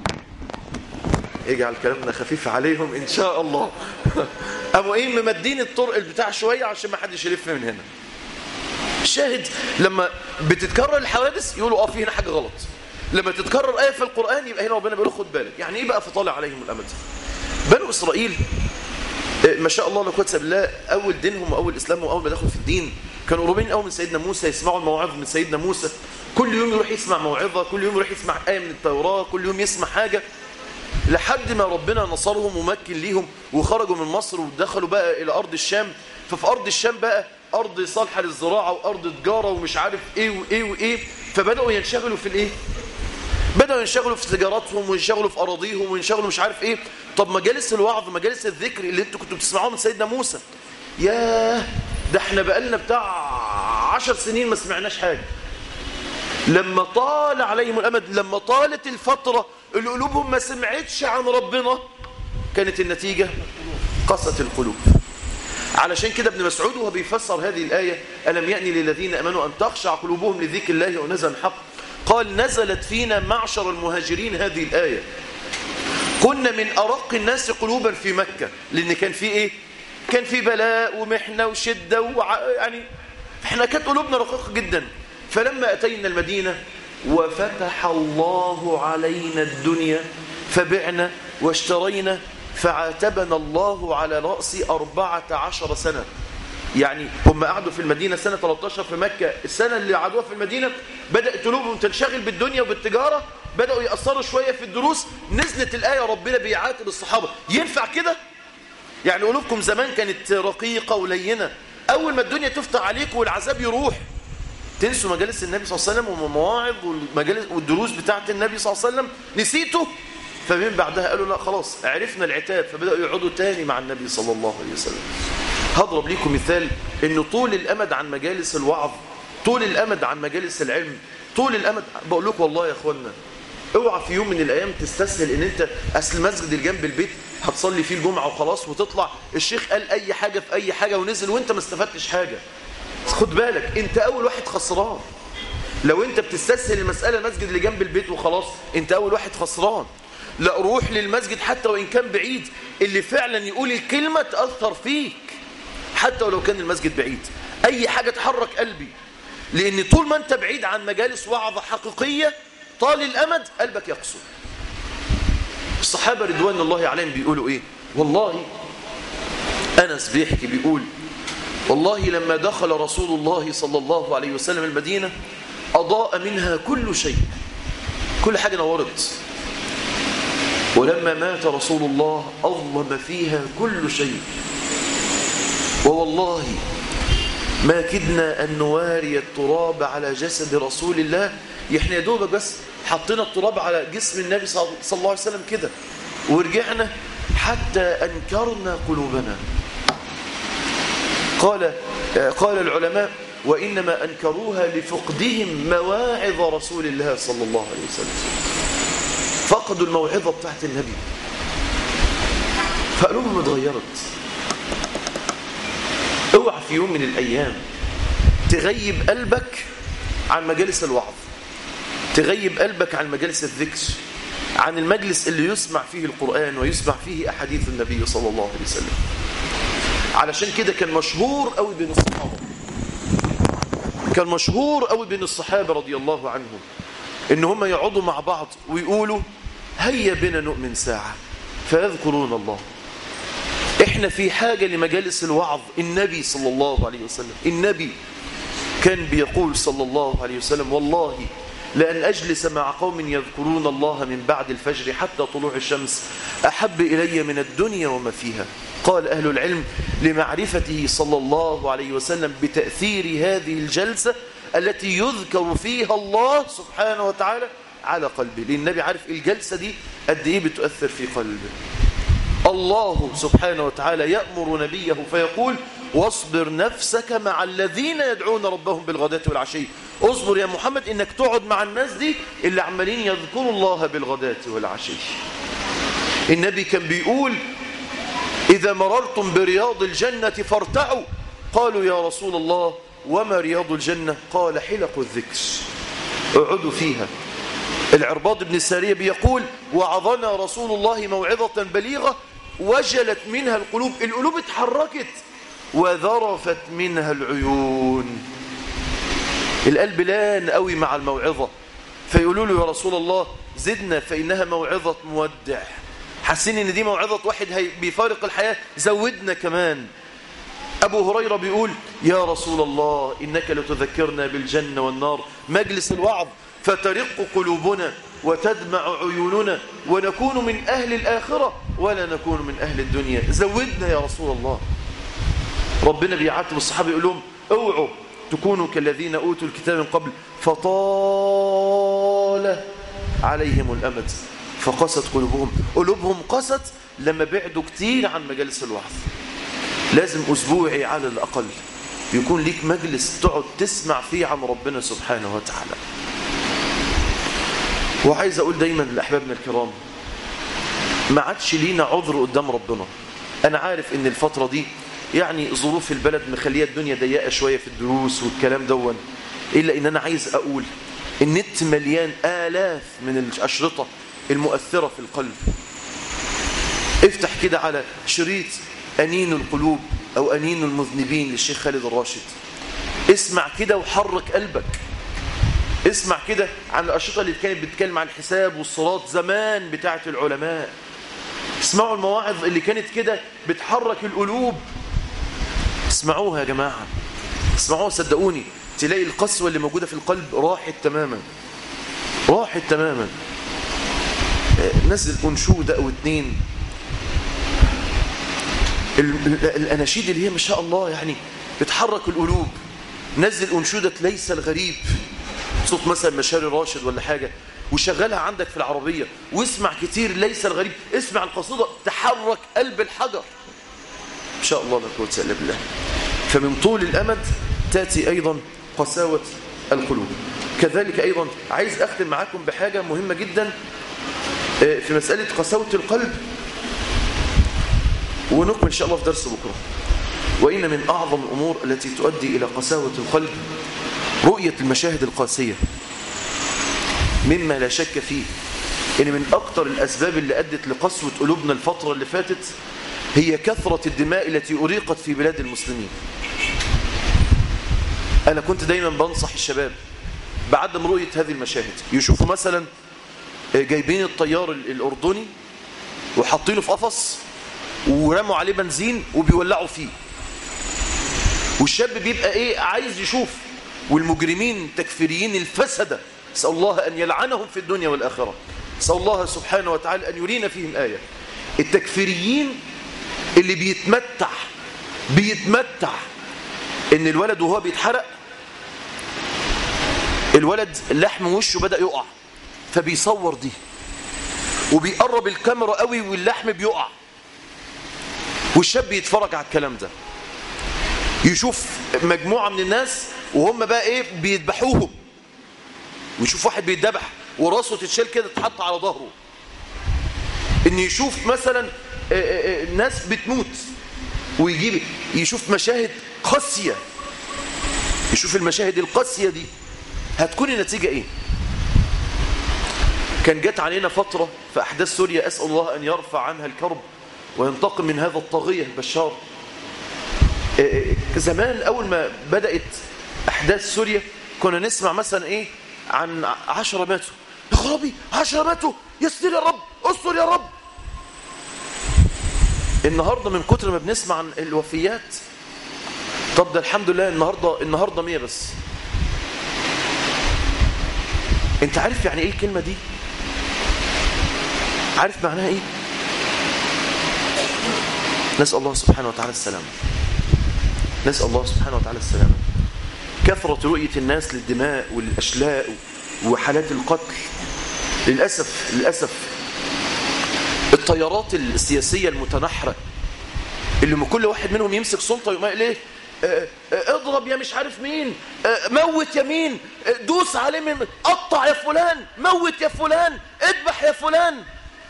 اجعل كلامنا خفيف عليهم ان شاء الله. قاموا ايه ممدين الطرق البتاع شويه عشان ما حدش يلف من هنا. الشاهد لما بتتكرر الحوادث يقولوا اه في هنا حاجه غلط. لما تتكرر ايه في القران يبقى هنا ربنا بيقول خد بالك. يعني ايه بقى فطال عليهم الامد؟ بنو اسرائيل ما شاء الله لا قوه الا بالله اول دينهم واول اسلامهم واول ما دخلوا في الدين كانوا قريبين قوي من سيدنا موسى، يسمعوا المواعظ من سيدنا موسى، كل يوم يروح يسمع موعظه، كل يوم يروح يسمع ايه من التوراه، كل يوم يسمع حاجه، لحد ما ربنا نصرهم ومكن ليهم وخرجوا من مصر ودخلوا بقى الى ارض الشام. ففي ارض الشام بقى ارض صالحه للزراعه وارض تجاره ومش عارف ايه وايه وايه، فبداوا ينشغلوا في الايه؟ بدأوا ينشغلوا في تجاراتهم وينشغلوا في أراضيهم وينشغلوا مش عارف إيه. طب مجالس الوعظ مجالس الذكر اللي انتوا كنتوا بتسمعوه من سيدنا موسى، ياه ده احنا بقالنا بتاع عشر سنين ما سمعناش حاجة. لما طال عليهم الأمد، لما طالت الفترة اللي قلوبهم ما سمعتش عن ربنا، كانت النتيجة قسوة القلوب. علشان كده ابن مسعود وهو بيفسر هذه الآية ألم يأني للذين أمنوا أن تخشع قلوبهم لذكر الله ونزل الحق، قال نزلت فينا معشر المهاجرين هذه الآية، كنا من أرق الناس قلوبا في مكة، لأن كان في إيه؟ كان في بلاء ومحنة وشدة وع... يعني احنا كانت قلوبنا رقيقة جدا. فلما أتينا المدينة وفتح الله علينا الدنيا فبعنا واشترينا فعاتبنا الله على رأس أربعة عشر سنة. يعني هم قعدوا في المدينة سنة ثلاثة عشر في مكة، السنة اللي قعدوها في المدينة بدأت قلوبهم تنشغل بالدنيا وبالتجارة، بدأوا يأثروا شوية في الدروس، نزلت الآية ربنا بيعاتب الصحابة. ينفع كده؟ يعني قلوبكم زمان كانت رقيقة ولينة، أول ما الدنيا تفتح عليكم والعذاب يروح تنسوا مجالس النبي صلى الله عليه وسلم والمواعظ والمجالس والدروس بتاعت النبي صلى الله عليه وسلم، نسيته؟ فمن بعدها قالوا لا خلاص عرفنا العتاب، فبدأوا يقعدوا تاني مع النبي صلى الله عليه وسلم. هضرب لكم مثال ان طول الامد عن مجالس الوعظ، طول الامد عن مجالس العلم، طول الامد، بقول لكم والله يا اخوانا اوعى في يوم من الايام تستسهل ان انت اصل المسجد اللي جنب البيت هتصلي فيه الجمعه وخلاص وتطلع الشيخ قال اي حاجه في اي حاجه ونزل وانت ما استفدتش حاجه. خد بالك انت اول واحد خسران. لو انت بتستسهل المساله المسجد اللي جنب البيت وخلاص انت اول واحد خسران. لا روح للمسجد حتى وان كان بعيد، اللي فعلا يقول الكلمه تاثر فيك حتى ولو كان المسجد بعيد. اي حاجه تحرك قلبي، لان طول ما انت بعيد عن مجالس وعظه حقيقيه طال الامد قلبك يقسو. الصحابه رضوان الله عليهم بيقولوا ايه؟ والله انس بيحكي بيقول والله لما دخل رسول الله صلى الله عليه وسلم المدينه اضاء منها كل شيء، كل حاجه نورت، ولما مات رسول الله اظلم فيها كل شيء، ووالله ما كدنا أن نواري التراب على جسد رسول الله. احنا يا دوبك بس حطينا التراب على جسم النبي صلى الله عليه وسلم كده ورجعنا حتى أنكرنا قلوبنا. قال قال العلماء وإنما أنكروها لفقدهم مواعظ رسول الله صلى الله عليه وسلم. فقدوا الموعظة بتاعت النبي فقلوبهم اتغيرت. اوعى في يوم من الأيام تغيب قلبك عن مجالس الوعظ، تغيب قلبك عن مجالس الذكر، عن المجلس اللي يسمع فيه القرآن ويسمع فيه أحاديث النبي صلى الله عليه وسلم. علشان كده كان مشهور قوي بين الصحابة، كان مشهور قوي بين الصحابة رضي الله عنهم إن هم يقعدوا مع بعض ويقولوا هيا بنا نؤمن ساعة فيذكرون الله. إحنا في حاجة لمجالس الوعظ. النبي صلى الله عليه وسلم النبي كان بيقول صلى الله عليه وسلم والله لأن أجلس مع قوم يذكرون الله من بعد الفجر حتى طلوع الشمس أحب إلي من الدنيا وما فيها. قال أهل العلم لمعرفته صلى الله عليه وسلم بتأثير هذه الجلسة التي يذكر فيها الله سبحانه وتعالى على قلبه، لأن النبي عارف الجلسة دي قد إيه بتؤثر في قلبه. الله سبحانه وتعالى يأمر نبيه فيقول واصبر نفسك مع الذين يدعون ربهم بالغداة والعشي. اصبر يا محمد انك تقعد مع الناس دي اللي عمالين يذكروا الله بالغداة والعشي. النبي كان بيقول إذا مررتم برياض الجنة فارتعوا. قالوا يا رسول الله وما رياض الجنة؟ قال حلق الذكر، اقعدوا فيها. العرباض بن السارية بيقول وعظنا رسول الله موعظة بليغة وجلت منها القلوب، القلوب اتحركت وذرفت منها العيون. القلب لان قوي مع الموعظة، فيقولوا له يا رسول الله زدنا فإنها موعظة مودع، حاسين ان دي موعظة واحد بيفارق الحياة، زودنا كمان. أبو هريرة بيقول يا رسول الله إنك لتذكرنا بالجنة والنار، مجلس الوعظ فترق قلوبنا وتدمع عيوننا ونكون من أهل الآخرة ولا نكون من أهل الدنيا، زودنا يا رسول الله. ربنا بيعاتب الصحابة يقول لهم اوعوا تكونوا كالذين أوتوا الكتاب من قبل فطال عليهم الأمد فقست قلوبهم. قلوبهم قست لما بعدوا كتير عن مجالس الوعظ. لازم أسبوعي على الأقل يكون ليك مجلس تقعد تسمع فيه عن ربنا سبحانه وتعالى. وعايز أقول دايما لأحبابنا الكرام ما عادش لينا عذر قدام ربنا. أنا عارف إن الفترة دي يعني ظروف البلد مخلية الدنيا ضيقة شوية في الدروس والكلام دون، إلا إن أنا عايز أقول النت مليان آلاف من الأشرطة المؤثرة في القلب. افتح كده على شريط أنين القلوب أو أنين المذنبين للشيخ خالد الراشد، اسمع كده وحرك قلبك. اسمع كده عن الأشرطة اللي كانت بتتكلم عن الحساب والصراط زمان بتاعة العلماء. اسمعوا المواعظ اللي كانت كده بتحرك القلوب. اسمعوها يا جماعة، اسمعوها صدقوني تلاقي القسوة اللي موجودة في القلب راحت تماما، راحت تماما. نزل أنشودة أو اتنين، الأناشيد اللي هي ما شاء الله يعني بتحرك القلوب. نزل أنشودة ليس الغريب، صوت مثلا مشاري راشد ولا حاجة، وشغلها عندك في العربية واسمع كتير ليس الغريب. اسمع القصيدة تحرك قلب الحجر إن شاء الله لا قوة إلا بالله. فمن طول الأمد تأتي أيضا قساوة القلوب. كذلك أيضا عايز أختم معاكم بحاجة مهمة جدا في مسألة قساوة القلب، ونكمل إن شاء الله في درس بكرة. وإن من أعظم الأمور التي تؤدي إلى قساوة القلب رؤية المشاهد القاسية، مما لا شك فيه إن من أكثر الأسباب اللي أدت لقسوة قلوبنا الفترة اللي فاتت هي كثرة الدماء التي أريقت في بلاد المسلمين. أنا كنت دايما بنصح الشباب بعدم رؤية هذه المشاهد. يشوفوا مثلا جايبين الطيار الأردني وحاطينه في قفص ورموا عليه بنزين وبيولعوا فيه، والشاب بيبقى إيه عايز يشوف. والمجرمين تكفيريين الفسدة نسأل الله أن يلعنهم في الدنيا والآخرة، نسأل الله سبحانه وتعالى أن يرينا فيهم آية. التكفيريين اللي بيتمتع بيتمتع ان الولد وهو بيتحرق الولد اللحم وشه بدأ يقع، فبيصور دي وبيقرب الكاميرا قوي واللحم بيقع، والشاب يتفرج على الكلام ده، يشوف مجموعة من الناس وهم بقى ايه بيذبحوهم، ويشوف واحد بيتذبح وراسه تتشال كده تتحط على ظهره، ان يشوف مثلا ناس بتموت ويجيب يشوف مشاهد قاسية، يشوف المشاهد القاسية دي هتكون النتيجة ايه؟ كان جات علينا فترة في أحداث سوريا، أسأل الله أن يرفع عنها الكرب وينتقم من هذا الطاغية البشار. زمان أول ما بدأت أحداث سوريا كنا نسمع مثلا إيه عن عشرة ماتوا، يا خرابي عشرة ماتوا، يستر يا رب، استر يا رب. النهاردة من كتر ما بنسمع عن الوفيات، طب ده الحمد لله النهاردة النهاردة مية بس. انت عارف يعني ايه الكلمة دي؟ عارف معناها ايه؟ نسأل الله سبحانه وتعالى السلامة، نسأل الله سبحانه وتعالى السلامة. كثرة رؤية الناس للدماء والأشلاء وحالات القتل، للأسف للأسف التيارات السياسية المتنحرة اللي كل واحد منهم يمسك سلطة يقوم قايل ايه؟ اه اه اضرب يا مش عارف مين، اه موت يا مين، دوس عليه من، قطع يا فلان، موت يا فلان، اذبح يا فلان.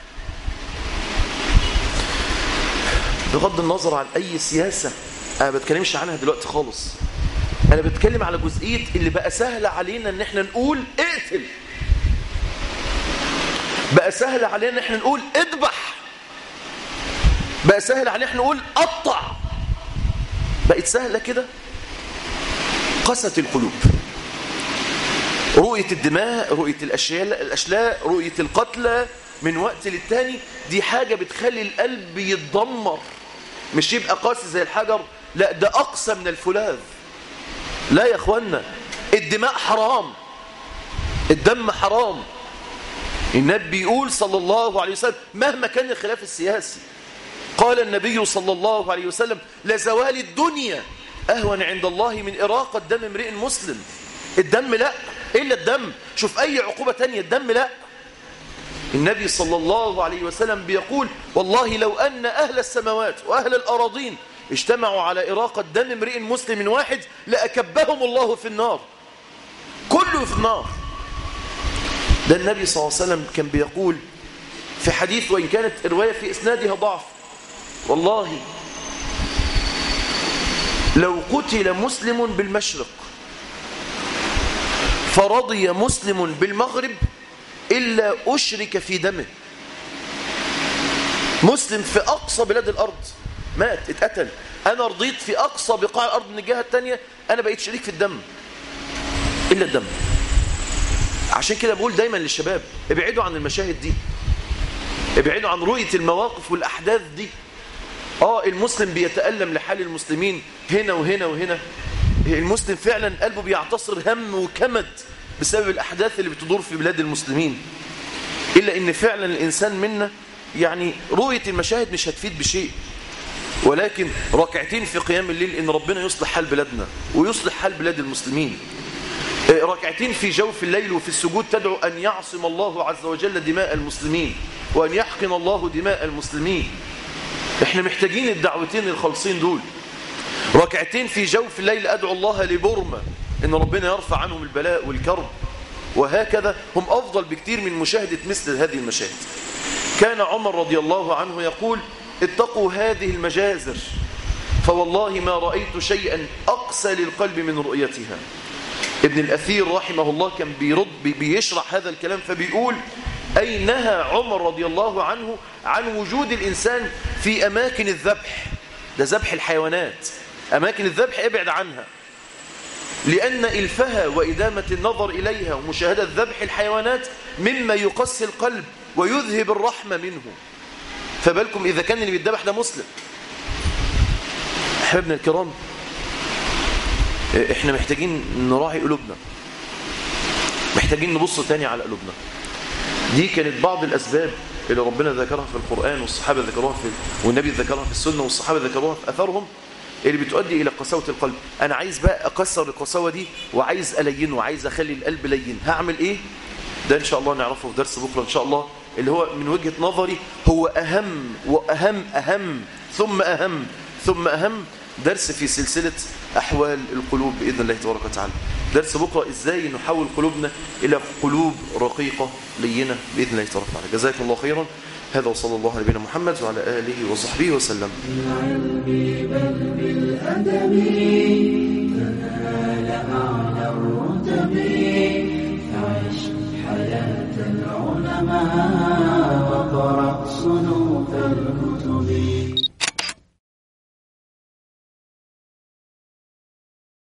بغض النظر عن أي سياسة، أنا ما بتكلمش عنها دلوقتي خالص، أنا بتكلم على جزئية اللي بقى سهل علينا إن احنا نقول اقتل، بقى سهل علينا إن احنا نقول اذبح، بقى سهل علينا إحنا نقول قطع، بقت سهلة كده. قست القلوب، رؤية الدماء، رؤية الأشلاء، رؤية القتلى من وقت للتاني، دي حاجة بتخلي القلب يتدمر، مش يبقى قاسي زي الحجر، لا ده أقسى من الفولاذ. لا يا أخوانا، الدماء حرام، الدم حرام. النبي يقول صلى الله عليه وسلم مهما كان الخلاف السياسي، قال النبي صلى الله عليه وسلم لزوال الدنيا أهون عند الله من إراقة دم امرئ مسلم. الدم لا، إلا الدم، شوف أي عقوبة تانية، الدم لا. النبي صلى الله عليه وسلم بيقول والله لو أن أهل السماوات وأهل الأراضين اجتمعوا على إراقة دم امرئ مسلم واحد لأكبهم الله في النار، كله في النار. ده النبي صلى الله عليه وسلم كان بيقول في حديث، وإن كانت رواية في إسنادها ضعف، والله لو قتل مسلم بالمشرق فرضي مسلم بالمغرب إلا أشرك في دمه. مسلم في أقصى بلاد الأرض مات اتقتل، أنا رضيت في أقصى بقاع الأرض من الجهة التانية، أنا بقيت شريك في الدم إلا الدم. عشان كده بقول دايما للشباب ابعدوا عن المشاهد دي، ابعدوا عن رؤية المواقف والأحداث دي. آه المسلم بيتألم لحال المسلمين هنا وهنا وهنا، المسلم فعلا قلبه بيعتصر هم وكمد بسبب الأحداث اللي بتدور في بلاد المسلمين، إلا إن فعلا الإنسان منا يعني رؤية المشاهد مش هتفيد بشيء، ولكن ركعتين في قيام الليل إن ربنا يصلح حال بلادنا ويصلح حال بلاد المسلمين. ركعتين في جوف الليل وفي السجود تدعو أن يعصم الله عز وجل دماء المسلمين وأن يحقن الله دماء المسلمين. احنا محتاجين الدعوتين الخالصين دول. ركعتين في جوف الليل أدعو الله لبورما إن ربنا يرفع عنهم البلاء والكرب، وهكذا هم أفضل بكتير من مشاهدة مثل هذه المشاهد. كان عمر رضي الله عنه يقول اتقوا هذه المجازر فوالله ما رأيت شيئا أقسى للقلب من رؤيتها. ابن الأثير رحمه الله كان بيرد بيشرح هذا الكلام فبيقول أي نهى عمر رضي الله عنه عن وجود الإنسان في أماكن الذبح، ده ذبح الحيوانات، أماكن الذبح ابعد عنها، لأن إلفها وإدامة النظر إليها ومشاهدة ذبح الحيوانات مما يقسي القلب ويذهب الرحمة منه. فبالكم إذا كان اللي بيتذبح ده مسلم. أحبابنا الكرام، إحنا محتاجين نراعي قلوبنا، محتاجين نبص تاني على قلوبنا. دي كانت بعض الأسباب اللي ربنا ذكرها في القرآن والصحابة ذكروها في والنبي ذكرها في السنة والصحابة ذكروها في أثرهم، اللي بتؤدي إلى قساوة القلب. أنا عايز بقى أكسر القساوة دي وعايز ألينه وعايز أخلي القلب لين. هعمل إيه؟ ده إن شاء الله نعرفه في درس بكرة إن شاء الله، اللي هو من وجهة نظري هو أهم وأهم أهم ثم أهم ثم أهم درس في سلسلة أحوال القلوب بإذن الله تبارك وتعالى. درس بكرة إزاي نحول قلوبنا إلى قلوب رقيقة لينة بإذن الله تبارك وتعالى. جزاكم الله خيرا. هذا وصلى الله على نبينا محمد وعلى آله وصحبه وسلم. بالعلم بل بالأدب تنال أعلى الرتب، فعش حياة العلماء